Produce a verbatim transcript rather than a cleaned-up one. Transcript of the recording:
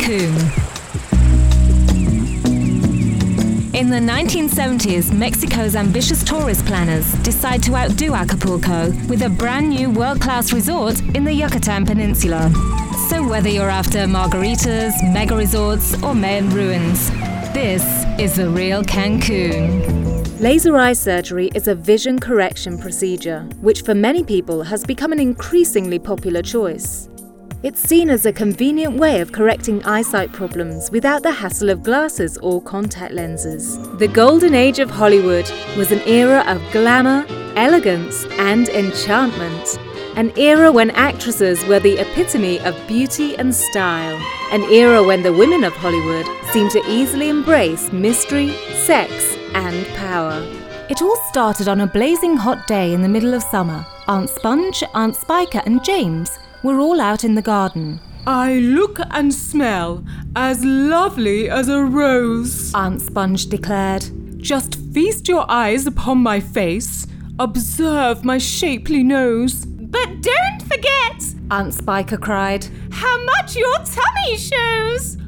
Cancun. In the nineteen seventies, Mexico's ambitious tourist planners decide to outdo Acapulco with a brand new world-class resort in the Yucatan Peninsula. So whether you're after margaritas, mega resorts, or Mayan ruins, this is the real Cancun. Laser eye surgery is a vision correction procedure, which for many people has become an increasingly popular choice. It's seen as a convenient way of correcting eyesight problems without the hassle of glasses or contact lenses. The golden age of Hollywood was an era of glamour, elegance, and enchantment. An era when actresses were the epitome of beauty and style. An era when the women of Hollywood seemed to easily embrace mystery, sex, and power. It all started on a blazing hot day in the middle of summer. Aunt Sponge, Aunt Spiker, and James were all out in the garden. I look and smell as lovely as a rose, Aunt Sponge declared. Just feast your eyes upon my face. Observe my shapely nose. But don't forget, Aunt Spiker cried, how much your tummy shows.